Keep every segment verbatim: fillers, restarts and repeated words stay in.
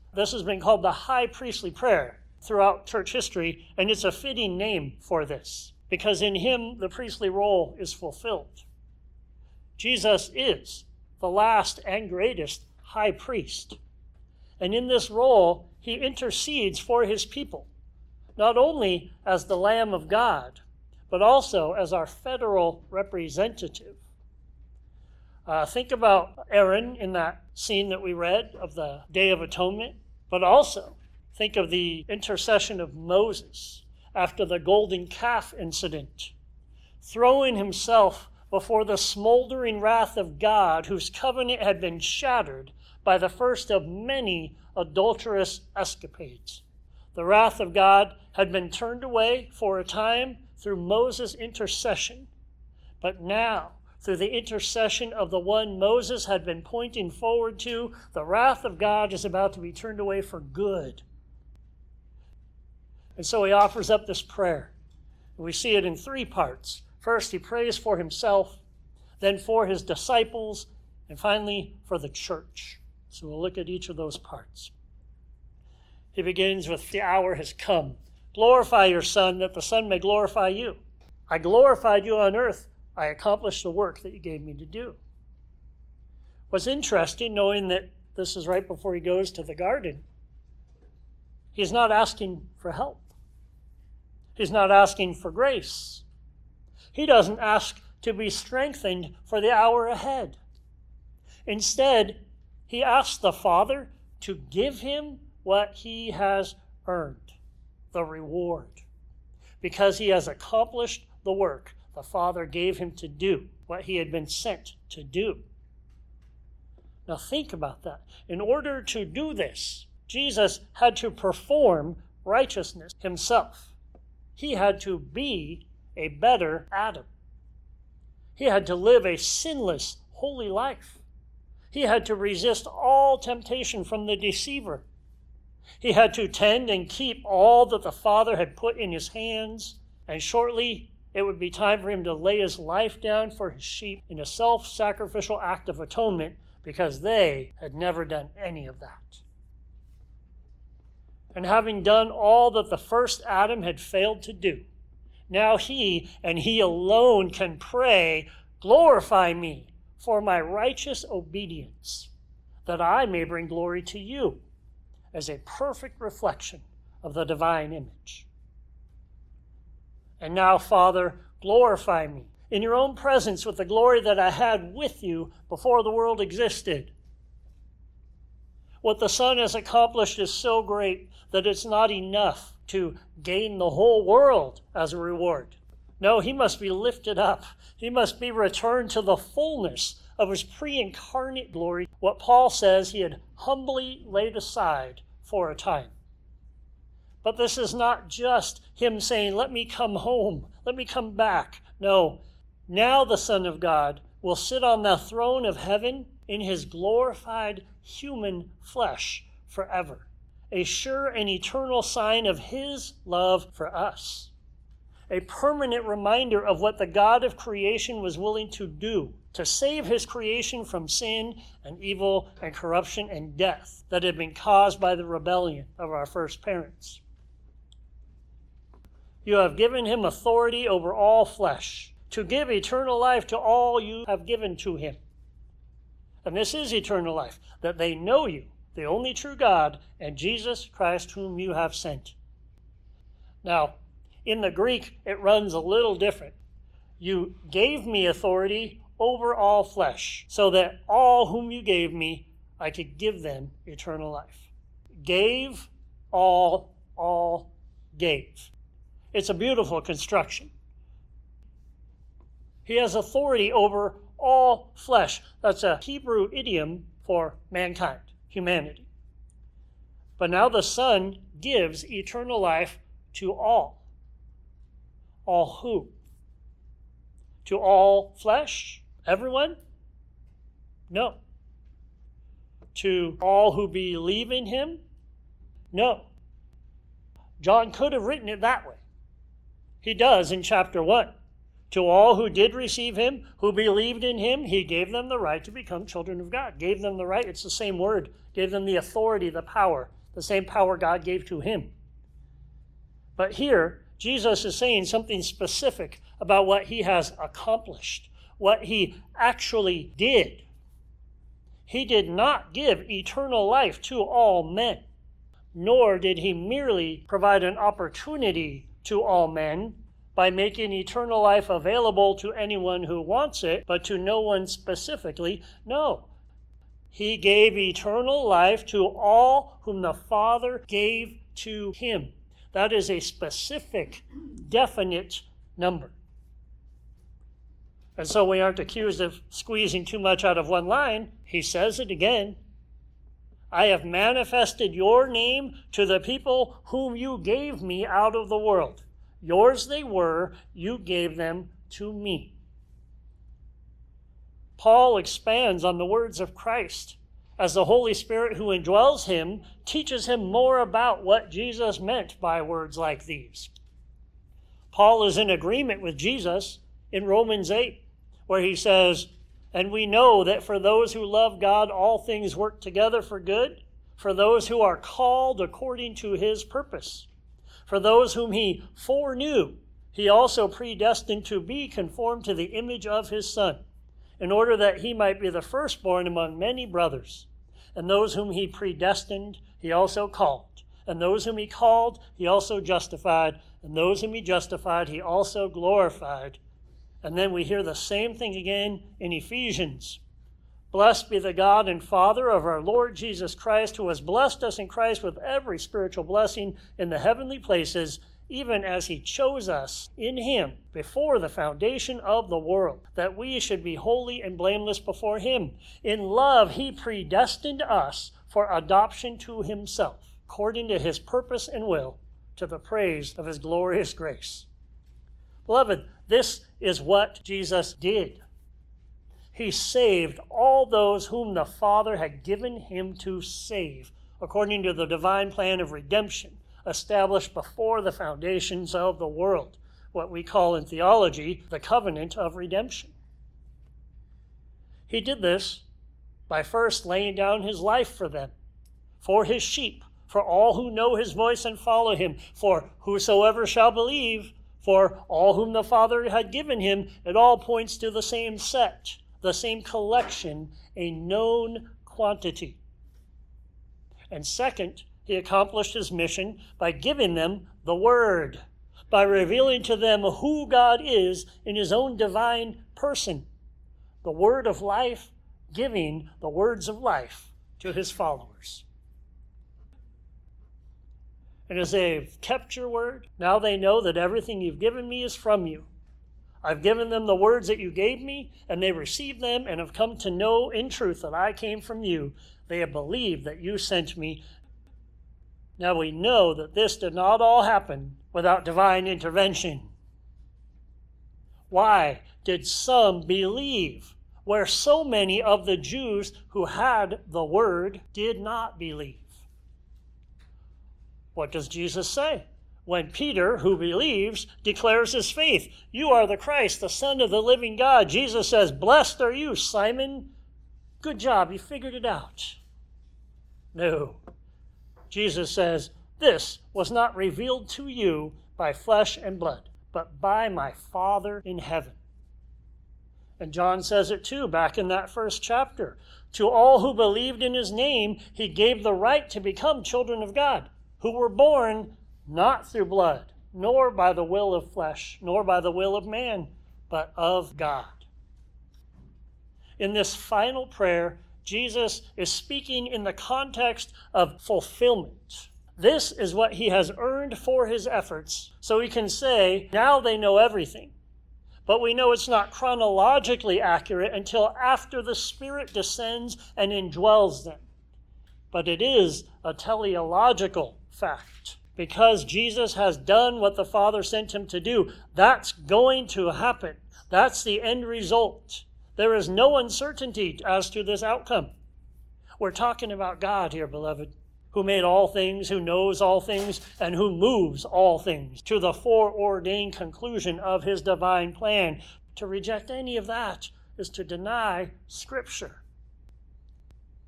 This has been called the high priestly prayer throughout church history, and it's a fitting name for this, because in him the priestly role is fulfilled. Jesus is the last and greatest high priest. And in this role, he intercedes for his people, not only as the Lamb of God, but also as our federal representative. Uh, think about Aaron in that scene that we read of the Day of Atonement, but also think of the intercession of Moses after the golden calf incident, throwing himself before the smoldering wrath of God, whose covenant had been shattered by the first of many adulterous escapades. The wrath of God had been turned away for a time through Moses' intercession, but now, through the intercession of the one Moses had been pointing forward to, the wrath of God is about to be turned away for good. And so he offers up this prayer. We see it in three parts. First, he prays for himself, then for his disciples, and finally for the church. So we'll look at each of those parts. He begins with, the hour has come. Glorify your Son, that the Son may glorify you. I glorified you on earth. I accomplished the work that you gave me to do. What's interesting, knowing that this is right before he goes to the garden, he's not asking for help. He's not asking for grace. He doesn't ask to be strengthened for the hour ahead. Instead, he asks the Father to give him what he has earned, the reward, because he has accomplished the work the Father gave him to do, what he had been sent to do. Now think about that. In order to do this, Jesus had to perform righteousness himself. He had to be a better Adam. He had to live a sinless, holy life. He had to resist all temptation from the deceiver. He had to tend and keep all that the Father had put in his hands, and shortly it would be time for him to lay his life down for his sheep in a self-sacrificial act of atonement, because they had never done any of that. And having done all that the first Adam had failed to do, now he and he alone can pray, glorify me for my righteous obedience, that I may bring glory to you as a perfect reflection of the divine image. And now, Father, glorify me in your own presence with the glory that I had with you before the world existed. What the Son has accomplished is so great that it's not enough to gain the whole world as a reward. No, he must be lifted up. He must be returned to the fullness of his pre-incarnate glory, what Paul says he had humbly laid aside for a time. But this is not just him saying, let me come home, let me come back. No, now the Son of God will sit on the throne of heaven in his glorified human flesh forever, a sure and eternal sign of his love for us, a permanent reminder of what the God of creation was willing to do to save his creation from sin and evil and corruption and death that had been caused by the rebellion of our first parents. You have given him authority over all flesh, to give eternal life to all you have given to him. And this is eternal life, that they know you, the only true God, and Jesus Christ whom you have sent. Now, in the Greek, it runs a little different. You gave me authority over all flesh, so that all whom you gave me, I could give them eternal life. Gave, all, all, gave. It's a beautiful construction. He has authority over all flesh. That's a Hebrew idiom for mankind, humanity. But now the Son gives eternal life to all. All who? To all flesh? Everyone? No. To all who believe in him? No. John could have written it that way. He does in chapter one. To all who did receive him, who believed in him, he gave them the right to become children of God. Gave them the right, it's the same word. Gave them the authority, the power the same power God gave to him. But here, Jesus is saying something specific about what he has accomplished, what he actually did. He did not give eternal life to all men, nor did he merely provide an opportunity to all men by making eternal life available to anyone who wants it, but to no one specifically. No. He gave eternal life to all whom the Father gave to him. That is a specific, definite number. And so we aren't accused of squeezing too much out of one line. He says it again. I have manifested your name to the people whom you gave me out of the world. Yours they were, you gave them to me. Paul expands on the words of Christ as the Holy Spirit who indwells him teaches him more about what Jesus meant by words like these. Paul is in agreement with Jesus in Romans eight, where he says, and we know that for those who love God, all things work together for good, for those who are called according to his purpose. For those whom he foreknew, he also predestined to be conformed to the image of his Son, in order that he might be the firstborn among many brothers. And those whom he predestined, he also called. And those whom he called, he also justified. And those whom he justified, he also glorified. And then we hear the same thing again in Ephesians. Blessed be the God and Father of our Lord Jesus Christ, who has blessed us in Christ with every spiritual blessing in the heavenly places, even as he chose us in him before the foundation of the world, that we should be holy and blameless before him. In love, he predestined us for adoption to himself, according to his purpose and will, to the praise of his glorious grace. Beloved, this is what Jesus did. He saved all those whom the Father had given him to save, according to the divine plan of redemption established before the foundations of the world, what we call in theology the covenant of redemption. He did this by first laying down his life for them, for his sheep, for all who know his voice and follow him, for whosoever shall believe, for all whom the Father had given him. It all points to the same set, the same collection, a known quantity. And second, he accomplished his mission by giving them the Word, by revealing to them who God is in his own divine person, the Word of life, giving the words of life to his followers. And as they've kept your word, now they know that everything you've given me is from you. I've given them the words that you gave me, and they received them and have come to know in truth that I came from you. They have believed that you sent me. Now we know that this did not all happen without divine intervention. Why did some believe where so many of the Jews who had the word did not believe? What does Jesus say? When Peter, who believes, declares his faith, you are the Christ, the Son of the living God, Jesus says, blessed are you, Simon. Good job, you figured it out. No. Jesus says, this was not revealed to you by flesh and blood, but by my Father in heaven. And John says it too, back in that first chapter. To all who believed in his name, he gave the right to become children of God, who were born not through blood, nor by the will of flesh, nor by the will of man, but of God. In this final prayer, Jesus is speaking in the context of fulfillment. This is what he has earned for his efforts, so he can say, now they know everything. But we know it's not chronologically accurate until after the Spirit descends and indwells them. But it is a teleological fact. Because Jesus has done what the Father sent him to do, that's going to happen. That's the end result. There is no uncertainty as to this outcome. We're talking about God here, beloved, who made all things, who knows all things, and who moves all things to the foreordained conclusion of his divine plan. To reject any of that is to deny Scripture.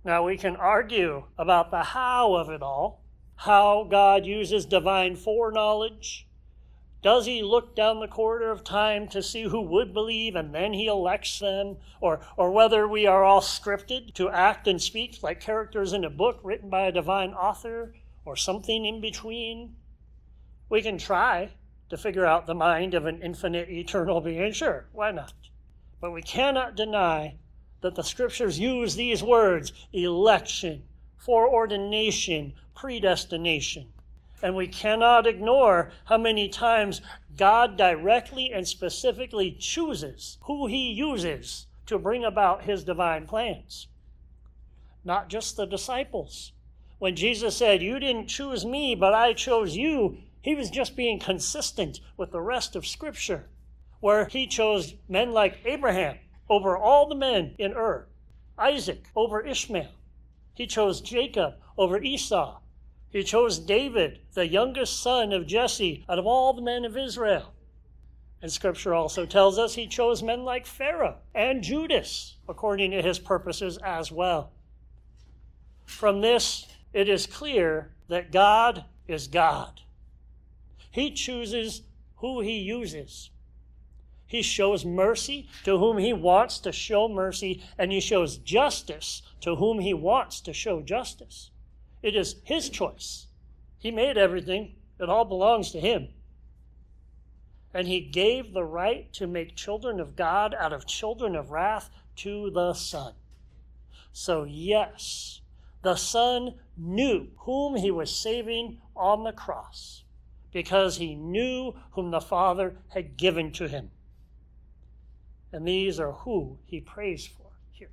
Now, we can argue about the how of it all, how God uses divine foreknowledge. Does he look down the corridor of time to see who would believe and then he elects them? Or, or whether we are all scripted to act and speak like characters in a book written by a divine author or something in between? We can try to figure out the mind of an infinite, eternal being. Sure, why not? But we cannot deny that the scriptures use these words: election, foreordination, predestination. And we cannot ignore how many times God directly and specifically chooses who he uses to bring about his divine plans. Not just the disciples. When Jesus said, "You didn't choose me, but I chose you," he was just being consistent with the rest of Scripture, where he chose men like Abraham over all the men in Ur, Isaac over Ishmael. He chose Jacob over Esau. He chose David, the youngest son of Jesse, out of all the men of Israel. And Scripture also tells us he chose men like Pharaoh and Judas, according to his purposes as well. From this, it is clear that God is God. He chooses who he uses. He shows mercy to whom he wants to show mercy, and he shows justice to whom he wants to show justice. It is his choice. He made everything. It all belongs to him. And he gave the right to make children of God out of children of wrath to the Son. So yes, the Son knew whom he was saving on the cross because he knew whom the Father had given to him. And these are who he prays for here.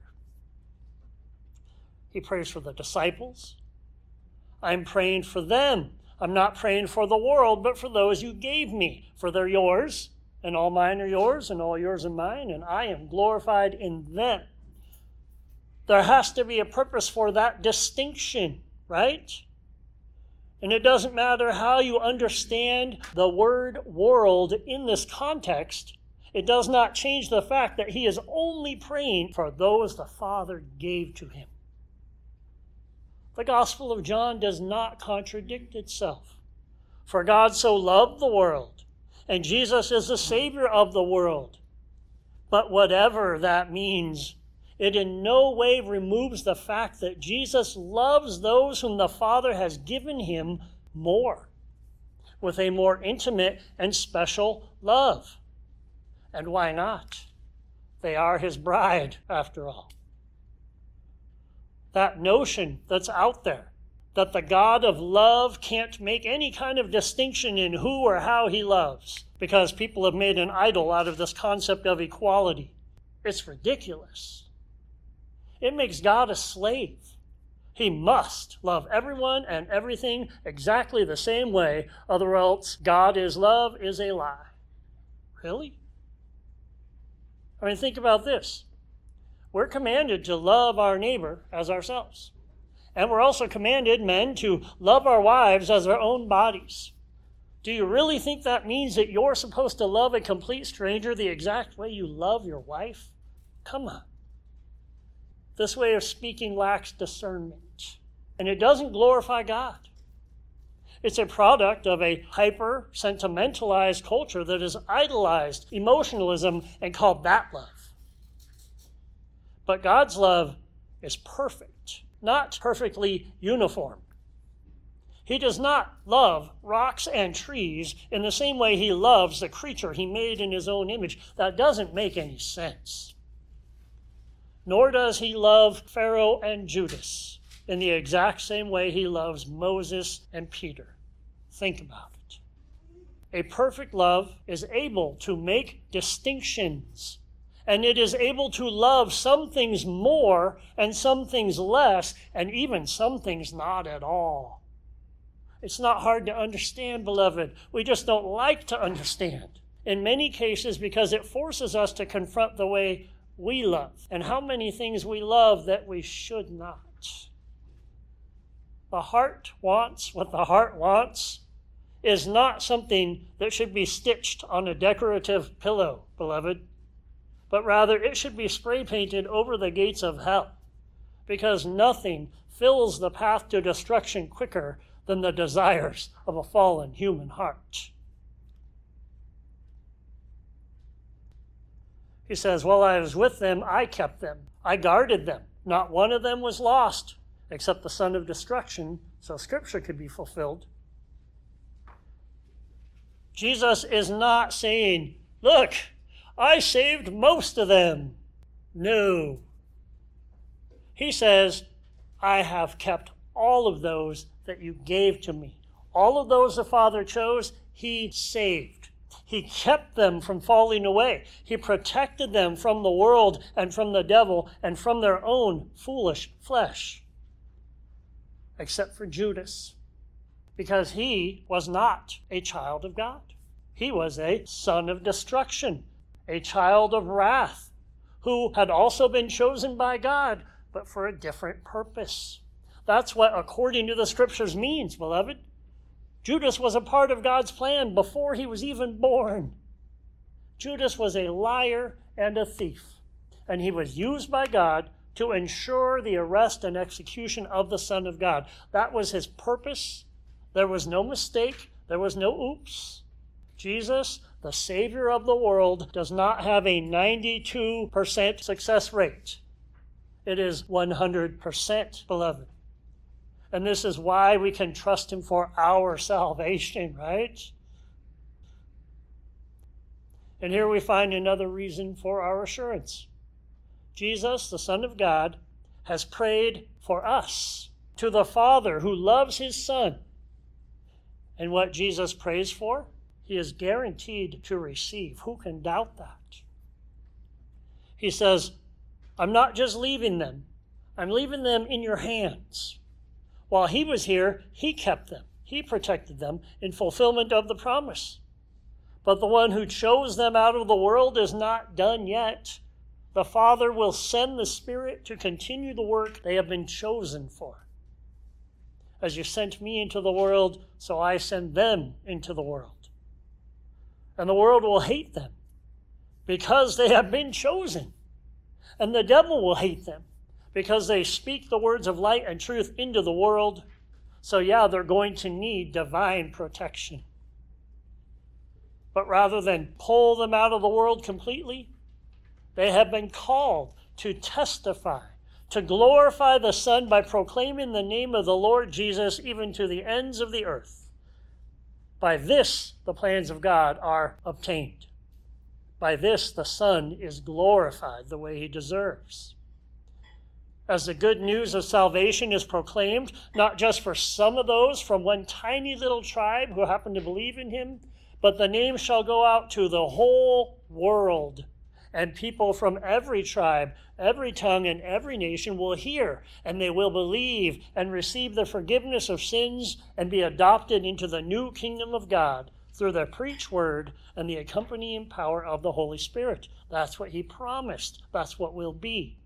He prays for the disciples. I'm praying for them. I'm not praying for the world, but for those you gave me, for they're yours, and all mine are yours, and all yours are mine, and I am glorified in them. There has to be a purpose for that distinction, right? And it doesn't matter how you understand the word world in this context. It does not change the fact that he is only praying for those the Father gave to him. The Gospel of John does not contradict itself. For God so loved the world, and Jesus is the Savior of the world. But whatever that means, it in no way removes the fact that Jesus loves those whom the Father has given him more, with a more intimate and special love. And why not? They are his bride, after all. That notion that's out there, that the God of love can't make any kind of distinction in who or how he loves, because people have made an idol out of this concept of equality. It's ridiculous. It makes God a slave. He must love everyone and everything exactly the same way, or else God is love is a lie. Really? I mean, think about this. We're commanded to love our neighbor as ourselves. And we're also commanded, men, to love our wives as our own bodies. Do you really think that means that you're supposed to love a complete stranger the exact way you love your wife? Come on. This way of speaking lacks discernment. And it doesn't glorify God. It's a product of a hyper-sentimentalized culture that has idolized emotionalism and called that love. But God's love is perfect, not perfectly uniform. He does not love rocks and trees in the same way he loves the creature he made in his own image. That doesn't make any sense. Nor does he love Pharaoh and Judas in the exact same way he loves Moses and Peter. Think about it. A perfect love is able to make distinctions, and it is able to love some things more and some things less, and even some things not at all. It's not hard to understand, beloved. We just don't like to understand. In many cases, because it forces us to confront the way we love and how many things we love that we should not. The heart wants what the heart wants is not something that should be stitched on a decorative pillow, beloved, but rather it should be spray painted over the gates of hell. because nothing fills the path to destruction quicker than the desires of a fallen human heart. He says, while I was with them, I kept them. I guarded them. Not one of them was lost, except the son of destruction, so Scripture could be fulfilled. Jesus is not saying, look, I saved most of them. No. He says, I have kept all of those that you gave to me. All of those the Father chose, he saved. He kept them from falling away. He protected them from the world and from the devil and from their own foolish flesh. Except for Judas, because he was not a child of God. He was a son of destruction, a child of wrath, who had also been chosen by God, but for a different purpose. That's what according to the Scriptures means, beloved. Judas was a part of God's plan before he was even born. Judas was a liar and a thief, and he was used by God to ensure the arrest and execution of the Son of God. That was his purpose. There was no mistake. There was no oops. Jesus, the Savior of the world, does not have a ninety-two percent success rate. It is one hundred percent, beloved. And this is why we can trust him for our salvation, right? And here we find another reason for our assurance. Jesus, the Son of God, has prayed for us to the Father who loves his Son. And what Jesus prays for, he is guaranteed to receive. Who can doubt that? He says, I'm not just leaving them. I'm leaving them in your hands. While he was here, he kept them. He protected them in fulfillment of the promise. But the one who chose them out of the world is not done yet. The Father will send the Spirit to continue the work they have been chosen for. As you sent me into the world, so I send them into the world. And the world will hate them because they have been chosen. And the devil will hate them because they speak the words of light and truth into the world. So yeah, they're going to need divine protection. But rather than pull them out of the world completely, they have been called to testify, to glorify the Son by proclaiming the name of the Lord Jesus even to the ends of the earth. By this, the plans of God are obtained. By this, the Son is glorified the way he deserves. As the good news of salvation is proclaimed, not just for some of those from one tiny little tribe who happen to believe in him, but the name shall go out to the whole world, and people from every tribe, every tongue, and every nation will hear, and they will believe and receive the forgiveness of sins and be adopted into the new kingdom of God through the preached word and the accompanying power of the Holy Spirit. That's what he promised. That's what will be.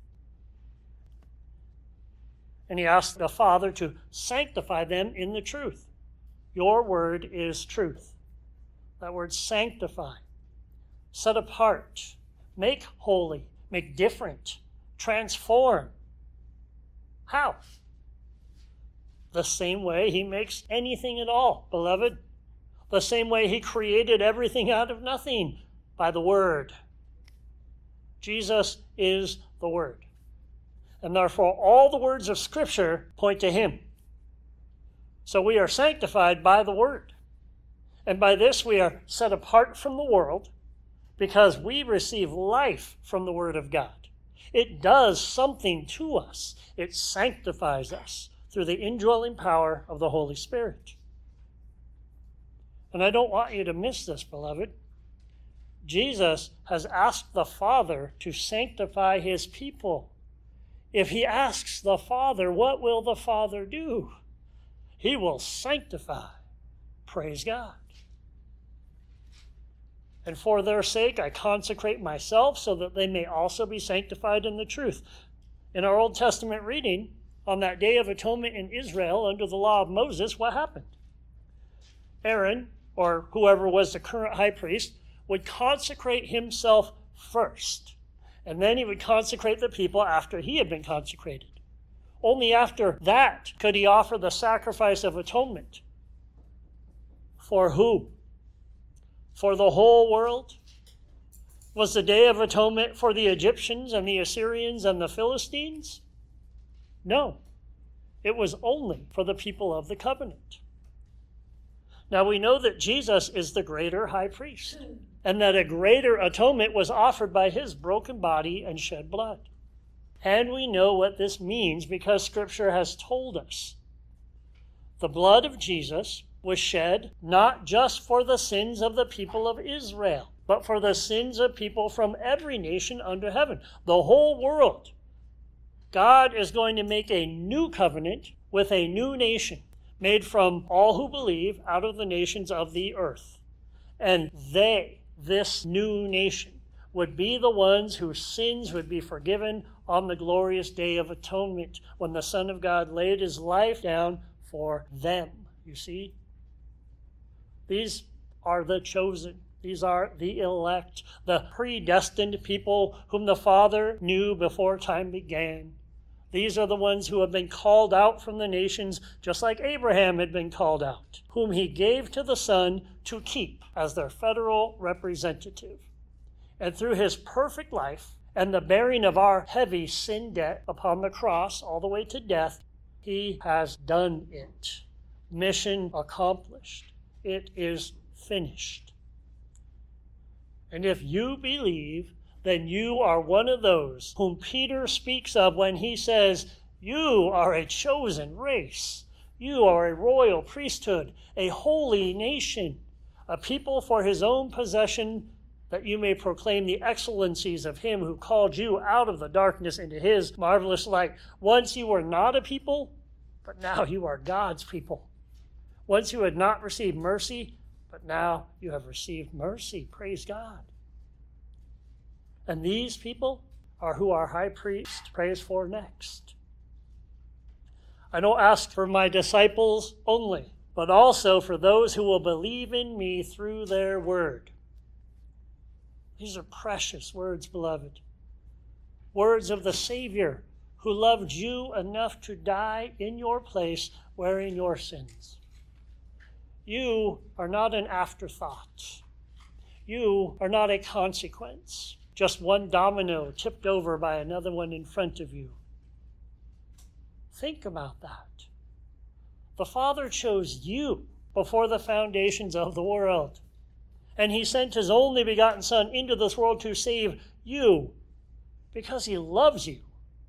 And he asked the Father to sanctify them in the truth. Your word is truth. That word sanctify, set apart, make holy, make different, transform. How? The same way he makes anything at all, beloved. The same way he created everything out of nothing, by the word. Jesus is the word. And therefore all the words of Scripture point to him. So we are sanctified by the word. And by this we are set apart from the world because we receive life from the word of God. It does something to us. It sanctifies us through the indwelling power of the Holy Spirit. And I don't want you to miss this, beloved. Jesus has asked the Father to sanctify his people. If he asks the Father, what will the Father do? He will sanctify. Praise God. And for their sake, I consecrate myself so that they may also be sanctified in the truth. In our Old Testament reading, on that day of atonement in Israel under the law of Moses, what happened? Aaron, or whoever was the current high priest, would consecrate himself first. And then he would consecrate the people after he had been consecrated. Only after that could he offer the sacrifice of atonement. For who? For the whole world? Was the Day of Atonement for the Egyptians and the Assyrians and the Philistines? No. It was only for the people of the covenant. Now we know that Jesus is the greater high priest, and that a greater atonement was offered by his broken body and shed blood. And we know what this means because Scripture has told us. The blood of Jesus was shed not just for the sins of the people of Israel, but for the sins of people from every nation under heaven, the whole world. God is going to make a new covenant with a new nation, made from all who believe out of the nations of the earth. And they, this new nation, would be the ones whose sins would be forgiven on the glorious Day of Atonement, when the Son of God laid his life down for them. You see? These are the chosen. These are the elect, the predestined people whom the Father knew before time began. These are the ones who have been called out from the nations, just like Abraham had been called out, whom he gave to the Son to keep as their federal representative. And through his perfect life and the bearing of our heavy sin debt upon the cross all the way to death, he has done it. Mission accomplished. It is finished. And if you believe, then you are one of those whom Peter speaks of when he says, you are a chosen race. You are a royal priesthood, a holy nation, a people for his own possession, that you may proclaim the excellencies of him who called you out of the darkness into his marvelous light. Once you were not a people, but now you are God's people. Once you had not received mercy, but now you have received mercy. Praise God. And these people are who our high priest prays for next. I don't ask for my disciples only, but also for those who will believe in me through their word. These are precious words, beloved. Words of the Savior who loved you enough to die in your place wearing your sins. You are not an afterthought. You are not a consequence, just one domino tipped over by another one in front of you. Think about that. The Father chose you before the foundations of the world. And he sent his only begotten Son into this world to save you because he loves you.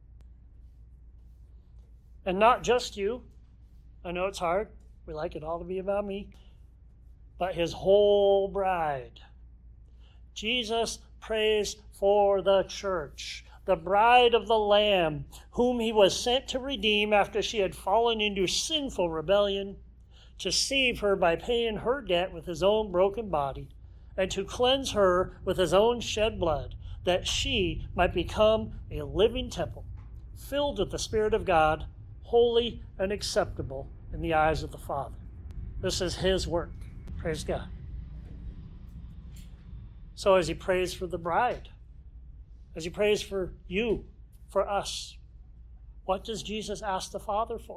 And not just you. I know it's hard. We like it all to be about me. But his whole bride. Jesus prays for the church, the bride of the Lamb, whom he was sent to redeem after she had fallen into sinful rebellion, to save her by paying her debt with his own broken body, and to cleanse her with his own shed blood, that she might become a living temple, filled with the Spirit of God, holy and acceptable in the eyes of the Father. This is his work. Praise God. So as he prays for the bride, as he prays for you, for us, what does Jesus ask the Father for?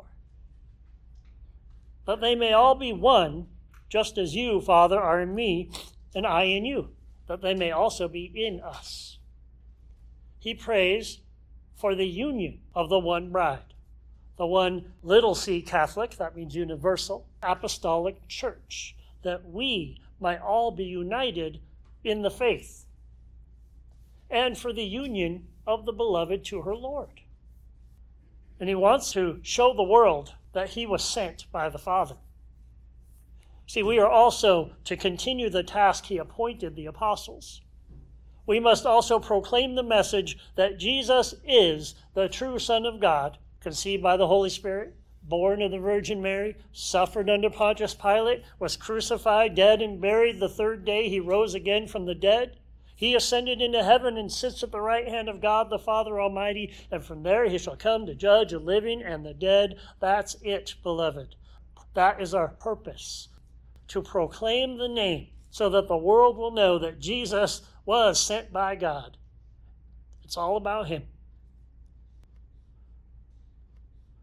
That they may all be one, just as you, Father, are in me, and I in you, that they may also be in us. He prays for the union of the one bride, the one little c Catholic, that means universal, apostolic church, that we might all be united in the faith, and for the union of the beloved to her Lord. And he wants to show the world that he was sent by the Father. See, we are also to continue the task he appointed the apostles. We must also proclaim the message that Jesus is the true Son of God, conceived by the Holy Spirit, born of the Virgin Mary, suffered under Pontius Pilate, was crucified, dead, and buried. The third day he rose again from the dead. He ascended into heaven and sits at the right hand of God the Father Almighty, and from there he shall come to judge the living and the dead. That's it, beloved. That is our purpose, to proclaim the name so that the world will know that Jesus was sent by God. It's all about him.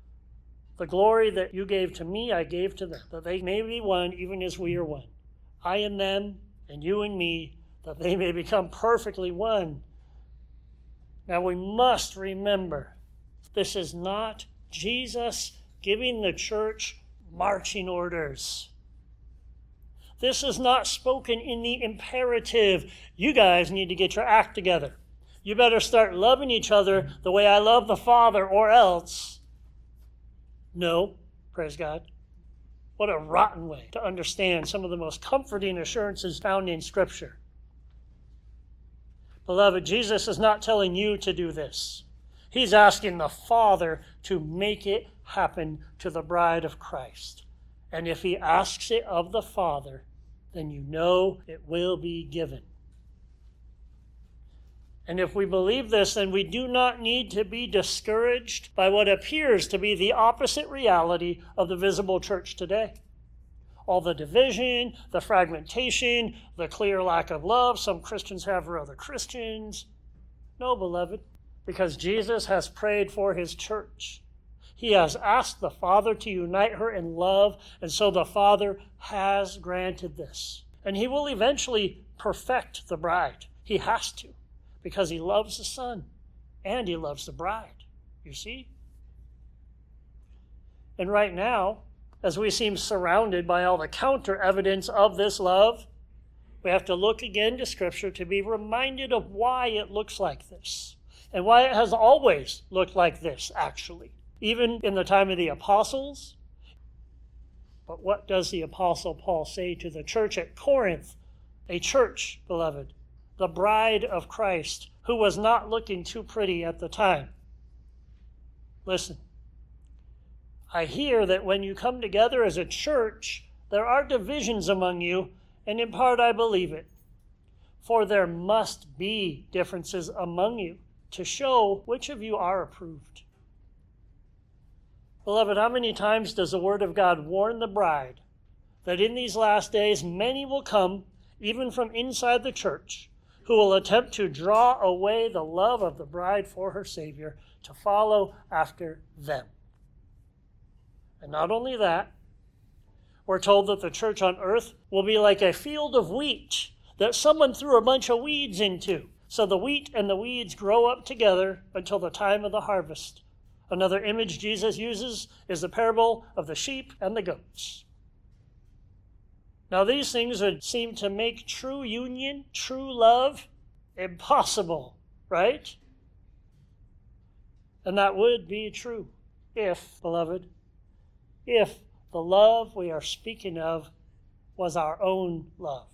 The glory that you gave to me, I gave to them, that they may be one even as we are one. I and them, and you and me, that they may become perfectly one. Now we must remember, this is not Jesus giving the church marching orders. This is not spoken in the imperative. You guys need to get your act together. You better start loving each other the way I love the Father, or else. No, praise God. What a rotten way to understand some of the most comforting assurances found in Scripture. Beloved, Jesus is not telling you to do this. He's asking the Father to make it happen to the bride of Christ. And if he asks it of the Father, then you know it will be given. And if we believe this, then we do not need to be discouraged by what appears to be the opposite reality of the visible church today. All the division, the fragmentation, the clear lack of love some Christians have for other Christians. No, beloved, because Jesus has prayed for his church. He has asked the Father to unite her in love, and so the Father has granted this. And he will eventually perfect the bride. He has to, because he loves the Son and he loves the bride. You see? And right now, as we seem surrounded by all the counter evidence of this love, we have to look again to Scripture to be reminded of why it looks like this, and why it has always looked like this, actually, even in the time of the apostles. But what does the Apostle Paul say to the church at Corinth? A church, beloved, the bride of Christ, who was not looking too pretty at the time. Listen. I hear that when you come together as a church, there are divisions among you, and in part I believe it. For there must be differences among you to show which of you are approved. Beloved, how many times does the Word of God warn the bride that in these last days many will come, even from inside the church, who will attempt to draw away the love of the bride for her Savior to follow after them? And not only that, we're told that the church on earth will be like a field of wheat that someone threw a bunch of weeds into. So the wheat and the weeds grow up together until the time of the harvest. Another image Jesus uses is the parable of the sheep and the goats. Now these things would seem to make true union, true love, impossible, right? And that would be true if, beloved, if the love we are speaking of was our own love.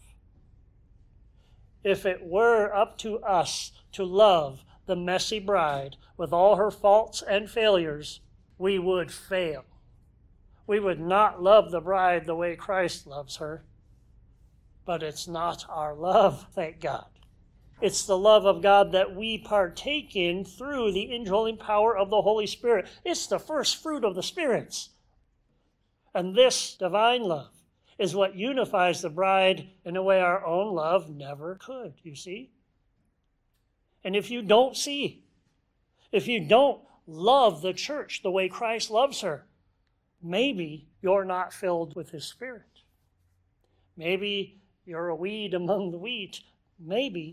If it were up to us to love the messy bride with all her faults and failures, we would fail. We would not love the bride the way Christ loves her. But it's not our love, thank God. It's the love of God that we partake in through the indwelling power of the Holy Spirit. It's the first fruit of the spirits. And this divine love is what unifies the bride in a way our own love never could, you see? And if you don't see, if you don't love the church the way Christ loves her, maybe you're not filled with his Spirit. Maybe you're a weed among the wheat. Maybe.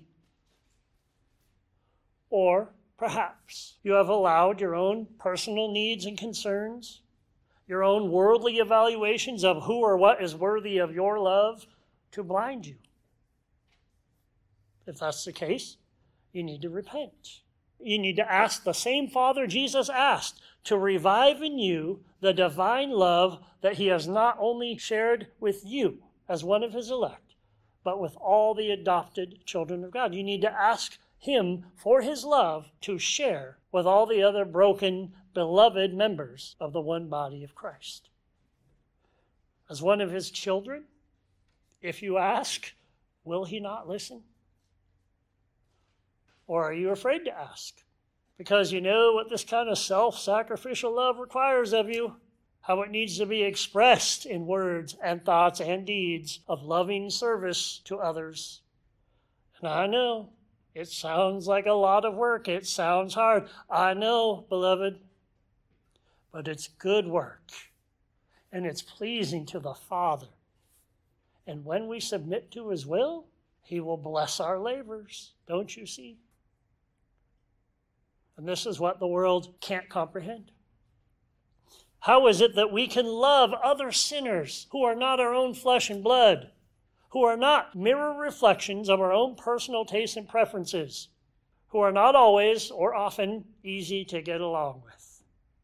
Or perhaps you have allowed your own personal needs and concerns, your own worldly evaluations of who or what is worthy of your love, to blind you. If that's the case, you need to repent. You need to ask the same Father Jesus asked to revive in you the divine love that he has not only shared with you as one of his elect, but with all the adopted children of God. You need to ask him for his love to share with all the other broken, beloved members of the one body of Christ. As one of his children, if you ask, will he not listen? Or are you afraid to ask? Because you know what this kind of self-sacrificial love requires of you, how it needs to be expressed in words and thoughts and deeds of loving service to others. And I know it sounds like a lot of work. It sounds hard. I know, beloved. but it's good work, and it's pleasing to the Father. And when we submit to his will, he will bless our labors, don't you see? And this is what the world can't comprehend. How is it that we can love other sinners who are not our own flesh and blood, who are not mirror reflections of our own personal tastes and preferences, who are not always or often easy to get along with?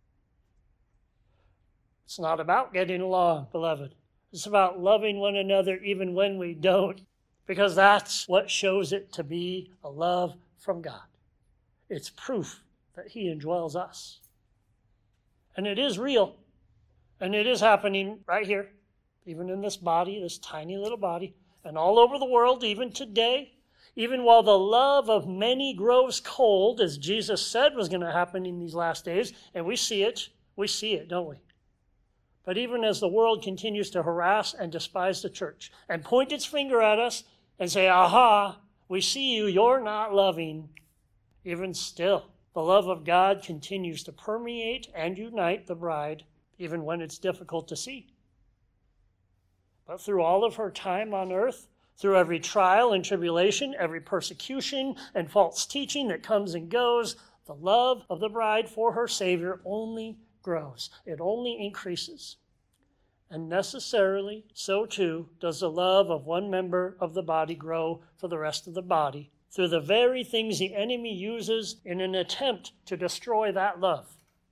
It's not about getting along, beloved. It's about loving one another even when we don't, because that's what shows it to be a love from God. It's proof that he indwells us. And it is real. And it is happening right here, even in this body, this tiny little body, and all over the world, even today. Even while the love of many grows cold, as Jesus said was going to happen in these last days, and we see it, we see it, don't we? But even as the world continues to harass and despise the church and point its finger at us and say, aha, we see you, you're not loving, even still, the love of God continues to permeate and unite the bride, even when it's difficult to see. But through all of her time on earth, through every trial and tribulation, every persecution and false teaching that comes and goes, the love of the bride for her Savior only grows. It only increases. And necessarily, so too does the love of one member of the body grow for the rest of the body, through the very things the enemy uses in an attempt to destroy that love.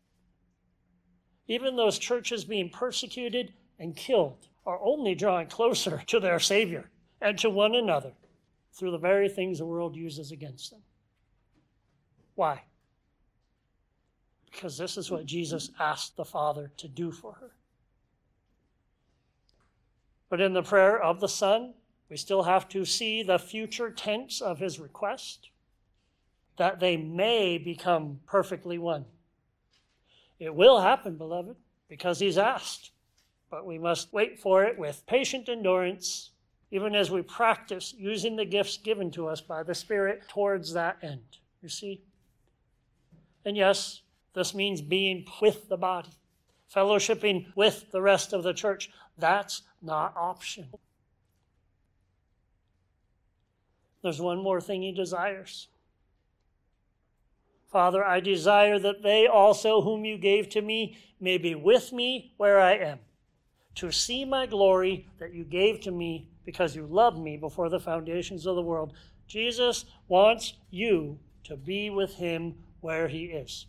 Even those churches being persecuted and killed are only drawing closer to their Savior and to one another through the very things the world uses against them. Why? Because this is what Jesus asked the Father to do for her. But in the prayer of the Son, we still have to see the future tense of his request, that they may become perfectly one. It will happen, beloved, because he's asked. But we must wait for it with patient endurance, even as we practice using the gifts given to us by the Spirit towards that end. You see? And yes, this means being with the body, fellowshipping with the rest of the church. That's not optional. There's one more thing he desires. Father, I desire that they also whom you gave to me may be with me where I am, to see my glory that you gave to me because you loved me before the foundations of the world. Jesus wants you to be with him where he is.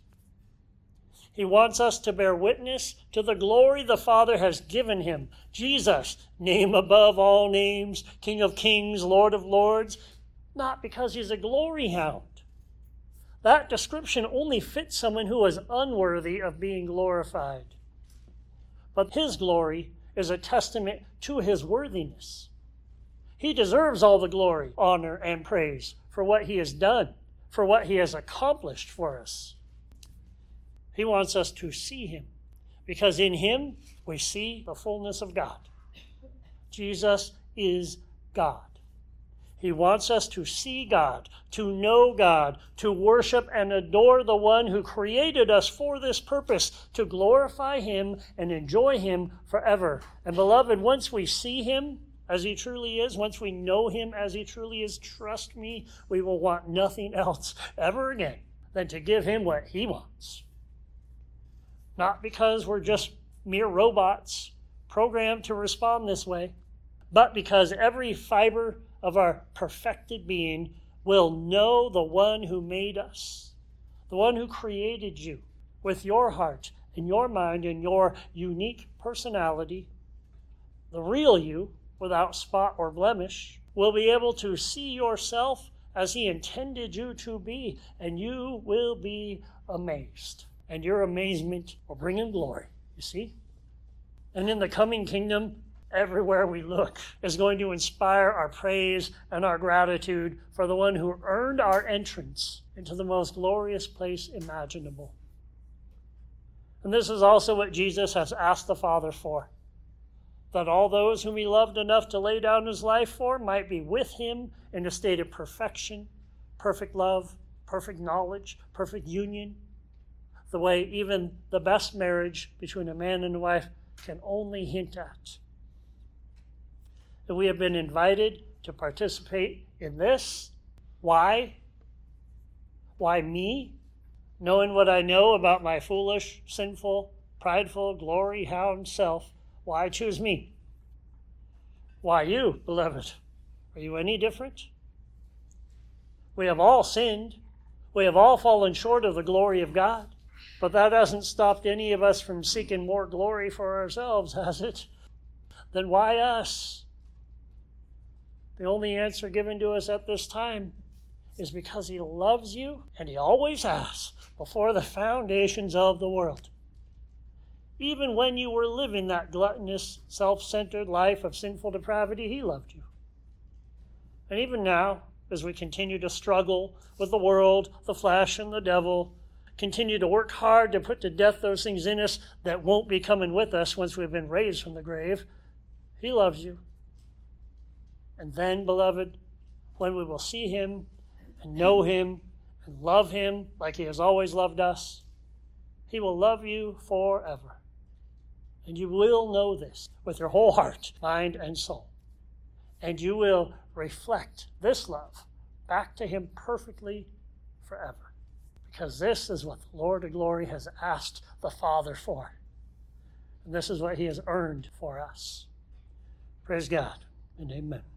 He wants us to bear witness to the glory the Father has given him. Jesus, name above all names, King of kings, Lord of lords, not because he's a glory hound. That description only fits someone who is unworthy of being glorified. But his glory is a testament to his worthiness. He deserves all the glory, honor, and praise for what he has done, for what he has accomplished for us. He wants us to see him, because in him we see the fullness of God. Jesus is God. He wants us to see God, to know God, to worship and adore the one who created us for this purpose, to glorify him and enjoy him forever. And beloved, once we see him as he truly is, once we know him as he truly is, trust me, we will want nothing else ever again than to give him what he wants. Not because we're just mere robots programmed to respond this way, but because every fiber of our perfected being will know the one who made us, the one who created you with your heart and your mind and your unique personality. The real you, without spot or blemish, will be able to see yourself as he intended you to be, and you will be amazed. And your amazement will bring him glory, you see? And in the coming kingdom, everywhere we look is going to inspire our praise and our gratitude for the one who earned our entrance into the most glorious place imaginable. And this is also what Jesus has asked the Father for, that all those whom he loved enough to lay down his life for might be with him in a state of perfection, perfect love, perfect knowledge, perfect union, the way even the best marriage between a man and a wife can only hint at. And we have been invited to participate in this. Why? Why me? Knowing what I know about my foolish, sinful, prideful, glory-hound self, why choose me? Why you, beloved? Are you any different? We have all sinned. We have all fallen short of the glory of God. But that hasn't stopped any of us from seeking more glory for ourselves, has it? Then why us? The only answer given to us at this time is because he loves you, and he always has, before the foundations of the world. Even when you were living that gluttonous, self-centered life of sinful depravity, he loved you. And even now, as we continue to struggle with the world, the flesh, and the devil, continue to work hard to put to death those things in us that won't be coming with us once we've been raised from the grave, he loves you. And then, beloved, when we will see him and know him and love him like he has always loved us, he will love you forever. And you will know this with your whole heart, mind, and soul. And you will reflect this love back to him perfectly forever. Because this is what the Lord of glory has asked the Father for. And this is what he has earned for us. Praise God and amen.